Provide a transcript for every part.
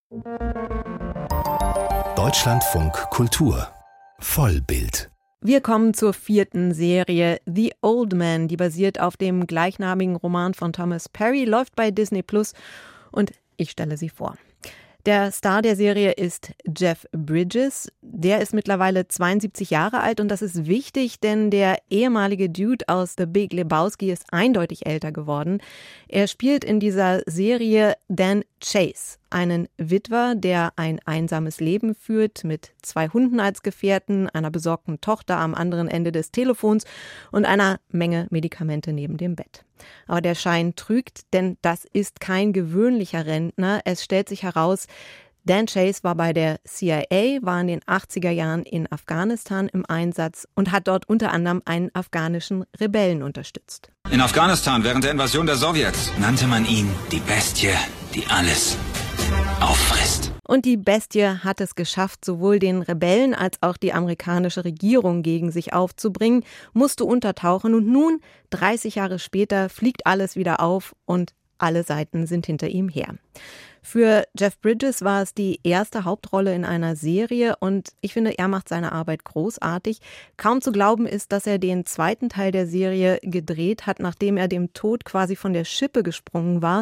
Deutschlandfunk Kultur Vollbild. Wir kommen zur 4. Serie The Old Man, die basiert auf dem gleichnamigen Roman von Thomas Perry, läuft bei Disney+ und ich stelle sie vor. Der Star der Serie ist Jeff Bridges. Der ist mittlerweile 72 Jahre alt und das ist wichtig, denn der ehemalige Dude aus The Big Lebowski ist eindeutig älter geworden. Er spielt in dieser Serie Dan Chase, einen Witwer, der ein einsames Leben führt, mit 2 Hunden als Gefährten, einer besorgten Tochter am anderen Ende des Telefons und einer Menge Medikamente neben dem Bett. Aber der Schein trügt, denn das ist kein gewöhnlicher Rentner. Es stellt sich heraus, Dan Chase war bei der CIA, war in den 80er Jahren in Afghanistan im Einsatz und hat dort unter anderem einen afghanischen Rebellen unterstützt. In Afghanistan während der Invasion der Sowjets nannte man ihn die Bestie, die alles auffrisst. Und die Bestie hat es geschafft, sowohl den Rebellen als auch die amerikanische Regierung gegen sich aufzubringen, musste untertauchen und nun, 30 Jahre später, fliegt alles wieder auf und alle Seiten sind hinter ihm her. Für Jeff Bridges war es die erste Hauptrolle in einer Serie und ich finde, er macht seine Arbeit großartig. Kaum zu glauben ist, dass er den 2. Teil der Serie gedreht hat, nachdem er dem Tod quasi von der Schippe gesprungen war.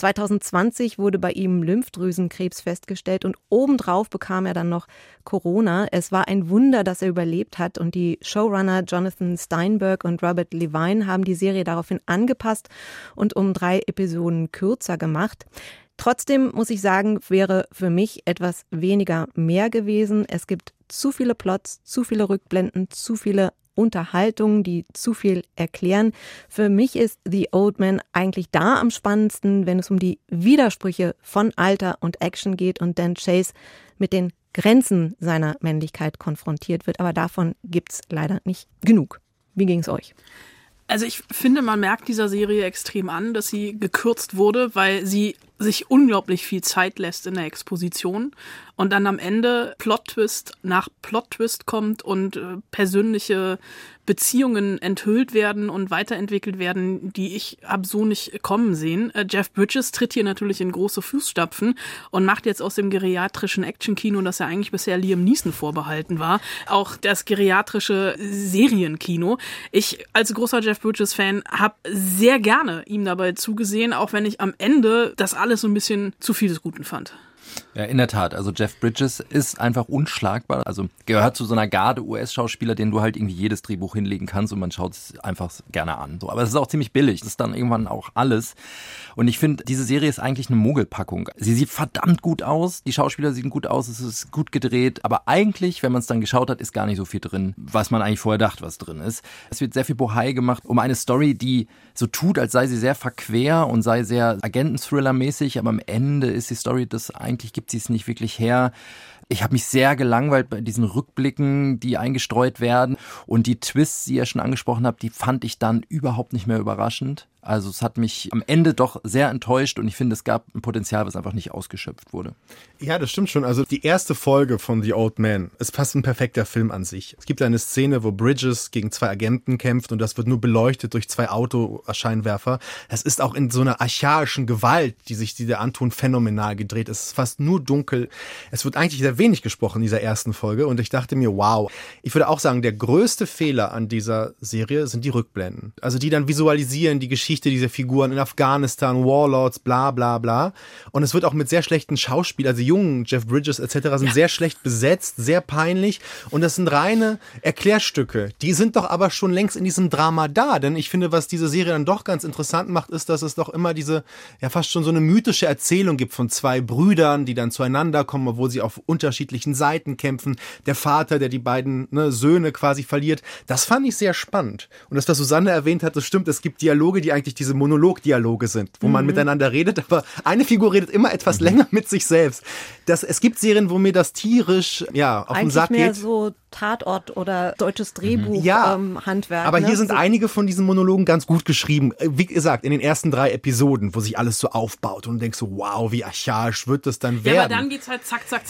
2020 wurde bei ihm Lymphdrüsenkrebs festgestellt und obendrauf bekam er dann noch Corona. Es war ein Wunder, dass er überlebt hat und die Showrunner Jonathan Steinberg und Robert Levine haben die Serie daraufhin angepasst und um 3 Episoden kürzer gemacht. Trotzdem muss ich sagen, wäre für mich etwas weniger mehr gewesen. Es gibt zu viele Plots, zu viele Rückblenden, zu viele Unterhaltungen, die zu viel erklären. Für mich ist The Old Man eigentlich da am spannendsten, wenn es um die Widersprüche von Alter und Action geht und Dan Chase mit den Grenzen seiner Männlichkeit konfrontiert wird. Aber davon gibt's leider nicht genug. Wie ging's euch? Also ich finde, man merkt dieser Serie extrem an, dass sie gekürzt wurde, weil sie sich unglaublich viel Zeit lässt in der Exposition und dann am Ende Plot-Twist nach Plot-Twist kommt und persönliche Beziehungen enthüllt werden und weiterentwickelt werden, die ich habe so nicht kommen sehen. Jeff Bridges tritt hier natürlich in große Fußstapfen und macht jetzt aus dem geriatrischen Actionkino, das ja eigentlich bisher Liam Neeson vorbehalten war, auch das geriatrische Serienkino. Ich als großer Jeff Bridges-Fan habe sehr gerne ihm dabei zugesehen, auch wenn ich am Ende das alles so ein bisschen zu viel des Guten fand. Ja, in der Tat. Also Jeff Bridges ist einfach unschlagbar. Also gehört zu so einer Garde US-Schauspieler, denen du halt irgendwie jedes Drehbuch hinlegen kannst und man schaut es einfach gerne an. So, aber es ist auch ziemlich billig. Das ist dann irgendwann auch alles. Und ich finde, diese Serie ist eigentlich eine Mogelpackung. Sie sieht verdammt gut aus. Die Schauspieler sehen gut aus. Es ist gut gedreht. Aber eigentlich, wenn man es dann geschaut hat, ist gar nicht so viel drin, was man eigentlich vorher dachte, was drin ist. Es wird sehr viel Bohai gemacht um eine Story, die so tut, als sei sie sehr verquer und sei sehr Agenten-Thriller-mäßig. Aber am Ende ist die Story, das eigentlich gibt sie es nicht wirklich her. Ich habe mich sehr gelangweilt bei diesen Rückblicken, die eingestreut werden. Und die Twists, die ihr schon angesprochen habt, die fand ich dann überhaupt nicht mehr überraschend. Also es hat mich am Ende doch sehr enttäuscht und ich finde, es gab ein Potenzial, was einfach nicht ausgeschöpft wurde. Ja, das stimmt schon. Also die erste Folge von The Old Man ist fast ein perfekter Film an sich. Es gibt eine Szene, wo Bridges gegen 2 Agenten kämpft und das wird nur beleuchtet durch 2 Autoscheinwerfer. Es ist auch in so einer archaischen Gewalt, die sich der antun, phänomenal gedreht. Es ist fast nur dunkel. Es wird eigentlich sehr wenig gesprochen in dieser ersten Folge und ich dachte mir, wow. Ich würde auch sagen, der größte Fehler an dieser Serie sind die Rückblenden. Also die dann visualisieren, die Geschichte dieser Figuren in Afghanistan, Warlords, bla bla bla. Und es wird auch mit sehr schlechten Schauspielern, also jungen Jeff Bridges etc. sind sehr schlecht besetzt, sehr peinlich. Und das sind reine Erklärstücke. Die sind doch aber schon längst in diesem Drama da. Denn ich finde, was diese Serie dann doch ganz interessant macht, ist, dass es doch immer diese, ja fast schon so eine mythische Erzählung gibt von 2 Brüdern, die dann zueinander kommen, obwohl sie auf unterschiedlichen Seiten kämpfen. Der Vater, der die beiden Söhne quasi verliert. Das fand ich sehr spannend. Und das, was Susanne erwähnt hat, das stimmt. Es gibt Dialoge, die eigentlich diese Monologdialoge sind, wo man miteinander redet, aber eine Figur redet immer etwas länger mit sich selbst. Es gibt Serien, wo mir das tierisch auf den Sack geht. Eigentlich mehr so Tatort oder deutsches Drehbuch Handwerk. Aber hier sind einige von diesen Monologen ganz gut geschrieben. Wie gesagt, in den ersten 3 Episoden, wo sich alles so aufbaut und du denkst so, wow, wie archaisch wird das dann werden. Ja, aber dann geht's halt zack, zack, zack Exakt.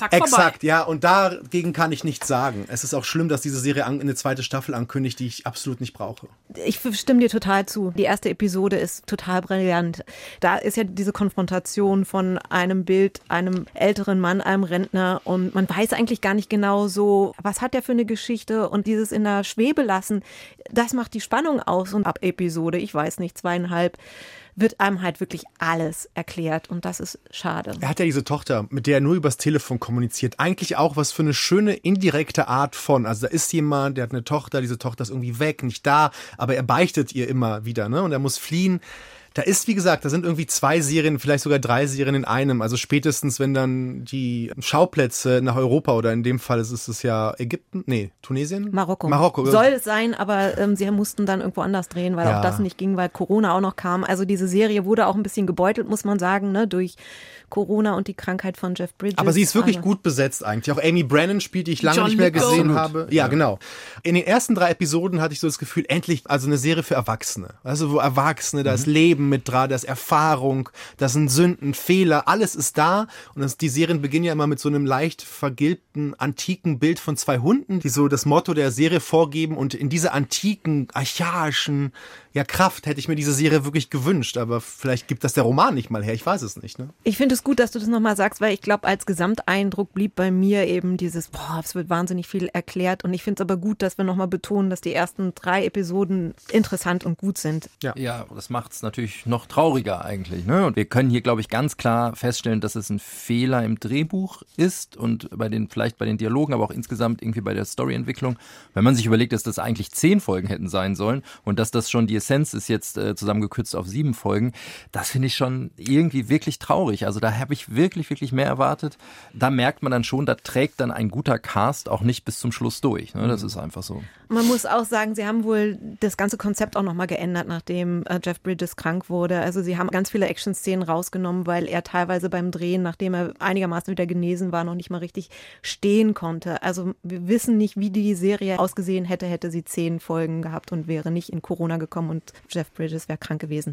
Exakt, ja, und dagegen kann ich nichts sagen. Es ist auch schlimm, dass diese Serie eine zweite Staffel ankündigt, die ich absolut nicht brauche. Ich stimme dir total zu. Die erste Episode ist total brillant. Da ist ja diese Konfrontation von einem Bild, einem älteren Mann, einem Rentner und man weiß eigentlich gar nicht genau so, was hat der für eine Geschichte und dieses in der Schwebe lassen, das macht die Spannung aus und ab Episode, ich weiß nicht, 2,5, wird einem halt wirklich alles erklärt und das ist schade. Er hat ja diese Tochter, mit der er nur übers Telefon kommuniziert. Eigentlich auch was für eine schöne indirekte Art von. Also da ist jemand, der hat eine Tochter, diese Tochter ist irgendwie weg, nicht da, aber er beichtet ihr immer wieder, ne? Und er muss fliehen. Da ist, wie gesagt, da sind irgendwie 2 Serien, vielleicht sogar 3 Serien in einem. Also spätestens, wenn dann die Schauplätze nach Europa oder in dem Fall ist es ja Ägypten, Tunesien? Marokko. Soll es sein, aber sie mussten dann irgendwo anders drehen, weil auch das nicht ging, weil Corona auch noch kam. Also diese Serie wurde auch ein bisschen gebeutelt, muss man sagen, ne, durch Corona und die Krankheit von Jeff Bridges. Aber sie ist wirklich gut besetzt eigentlich. Auch Amy Brennan spielt, die ich lange nicht mehr gesehen habe. Ja, genau. In den ersten 3 Episoden hatte ich so das Gefühl, endlich also eine Serie für Erwachsene. Also wo Erwachsene, da ist Leben mit dran, da ist Erfahrung, da sind Sünden, Fehler, alles ist da. Und die Serien beginnen ja immer mit so einem leicht vergilbten, antiken Bild von 2 Hunden, die so das Motto der Serie vorgeben. Und in dieser antiken, archaischen Kraft hätte ich mir diese Serie wirklich gewünscht. Aber vielleicht gibt das der Roman nicht mal her, ich weiß es nicht. Ne? Ich finde es gut, dass du das nochmal sagst, weil ich glaube, als Gesamteindruck blieb bei mir eben dieses, es wird wahnsinnig viel erklärt und ich finde es aber gut, dass wir nochmal betonen, dass die ersten 3 Episoden interessant und gut sind. Ja, das macht es natürlich noch trauriger eigentlich. Ne? Und wir können hier, glaube ich, ganz klar feststellen, dass es ein Fehler im Drehbuch ist und vielleicht bei den Dialogen, aber auch insgesamt irgendwie bei der Storyentwicklung. Wenn man sich überlegt, dass das eigentlich 10 Folgen hätten sein sollen und dass das schon die Essenz ist jetzt zusammengekürzt auf 7 Folgen, das finde ich schon irgendwie wirklich traurig. Also da habe ich wirklich, wirklich mehr erwartet. Da merkt man dann schon, da trägt dann ein guter Cast auch nicht bis zum Schluss durch. Ne? Das ist einfach so. Man muss auch sagen, sie haben wohl das ganze Konzept auch nochmal geändert, nachdem Jeff Bridges krank wurde. Also sie haben ganz viele Action-Szenen rausgenommen, weil er teilweise beim Drehen, nachdem er einigermaßen wieder genesen war, noch nicht mal richtig stehen konnte. Also wir wissen nicht, wie die Serie ausgesehen hätte sie 10 Folgen gehabt und wäre nicht in Corona gekommen und Jeff Bridges wäre krank gewesen.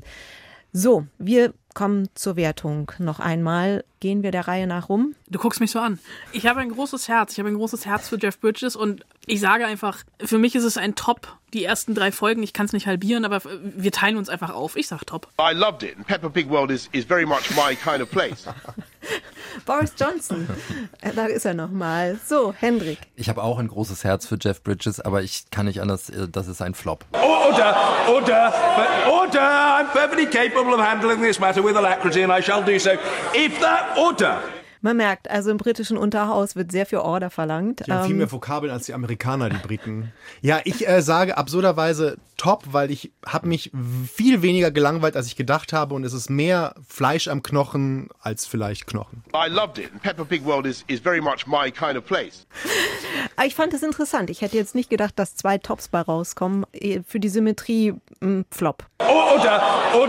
So, wir kommen zur Wertung. Noch einmal gehen wir der Reihe nach rum. Du guckst mich so an. Ich habe ein großes Herz. Ich habe ein großes Herz für Jeff Bridges und ich sage einfach, für mich ist es ein Top. Die ersten 3 Folgen, ich kann es nicht halbieren, aber wir teilen uns einfach auf. Ich sag Top. I loved it. And Peppa Pig World is very much my kind of place. Boris Johnson, da ist er nochmal. So, Hendrik. Ich habe auch ein großes Herz für Jeff Bridges, aber ich kann nicht anders, das ist ein Flop. Order! I'm perfectly capable of handling this matter with alacrity and I shall do so. If that order... Man merkt, also im britischen Unterhaus wird sehr viel Order verlangt. Die haben viel mehr Vokabeln als die Amerikaner, die Briten. Ja, ich sage absurderweise Top, weil ich habe mich viel weniger gelangweilt, als ich gedacht habe und es ist mehr Fleisch am Knochen als vielleicht Knochen. I loved it. And Peppa Pig World is very much my kind of place. Ich fand es interessant. Ich hätte jetzt nicht gedacht, dass 2 Tops bei rauskommen. Für die Symmetrie Flop. Order!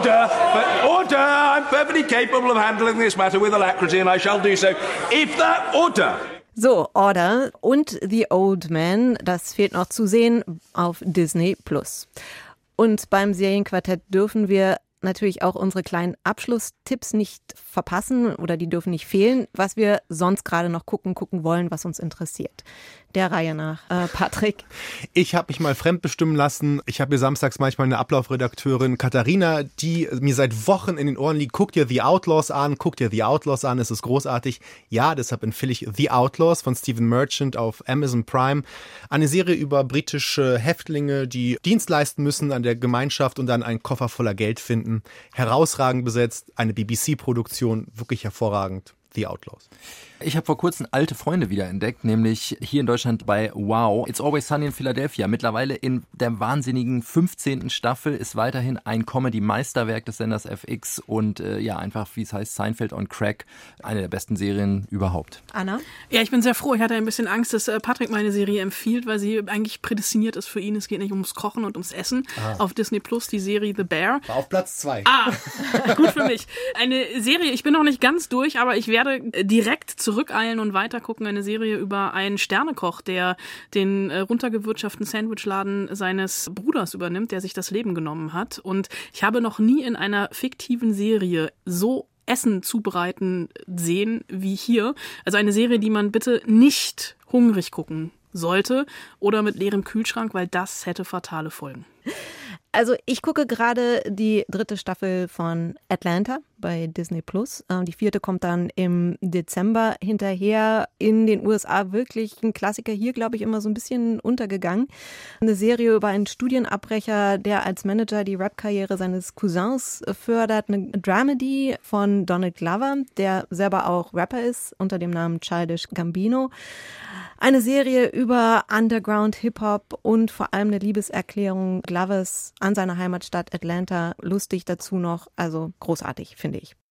I'm perfectly capable of handling this matter with alacrity and I shall do so. If that order... So, Order und The Old Man, das fehlt noch zu sehen auf Disney+. Und beim Serienquartett dürfen wir natürlich auch unsere kleinen Abschlusstipps nicht verpassen oder die dürfen nicht fehlen, was wir sonst gerade noch gucken wollen, was uns interessiert. Der Reihe nach. Patrick? Ich habe mich mal fremdbestimmen lassen. Ich habe hier samstags manchmal eine Ablaufredakteurin, Katharina, die mir seit Wochen in den Ohren liegt. Guck dir The Outlaws an, es ist großartig. Ja, deshalb empfehle ich The Outlaws von Stephen Merchant auf Amazon Prime. Eine Serie über britische Häftlinge, die Dienst leisten müssen an der Gemeinschaft und dann einen Koffer voller Geld finden. Herausragend besetzt, eine BBC-Produktion, wirklich hervorragend. The Outlaws. Ich habe vor kurzem alte Freunde wiederentdeckt, nämlich hier in Deutschland bei Wow. It's Always Sunny in Philadelphia. Mittlerweile in der wahnsinnigen 15. Staffel ist weiterhin ein Comedy-Meisterwerk des Senders FX und einfach, wie es heißt, Seinfeld on Crack. Eine der besten Serien überhaupt. Anna? Ja, ich bin sehr froh. Ich hatte ein bisschen Angst, dass Patrick meine Serie empfiehlt, weil sie eigentlich prädestiniert ist für ihn. Es geht nicht ums Kochen und ums Essen. Auf Disney Plus die Serie The Bear. War auf Platz 2. Gut für mich. Eine Serie, ich bin noch nicht ganz durch, aber ich werde direkt zurückeilen und weitergucken. Eine Serie über einen Sternekoch, der den runtergewirtschafteten Sandwichladen seines Bruders übernimmt, der sich das Leben genommen hat. Und ich habe noch nie in einer fiktiven Serie so Essen zubereiten sehen wie hier. Also eine Serie, die man bitte nicht hungrig gucken sollte oder mit leerem Kühlschrank, weil das hätte fatale Folgen. Also ich gucke gerade die 3. Staffel von Atlanta bei Disney+. Die 4. kommt dann im Dezember hinterher. In den USA wirklich ein Klassiker, hier glaube ich immer so ein bisschen untergegangen. Eine Serie über einen Studienabbrecher, der als Manager die Rap-Karriere seines Cousins fördert. Eine Dramedy von Donald Glover, der selber auch Rapper ist, unter dem Namen Childish Gambino. Eine Serie über Underground, Hip-Hop und vor allem eine Liebeserklärung Glovers an seine Heimatstadt Atlanta. Lustig dazu noch, also großartig, finde ich.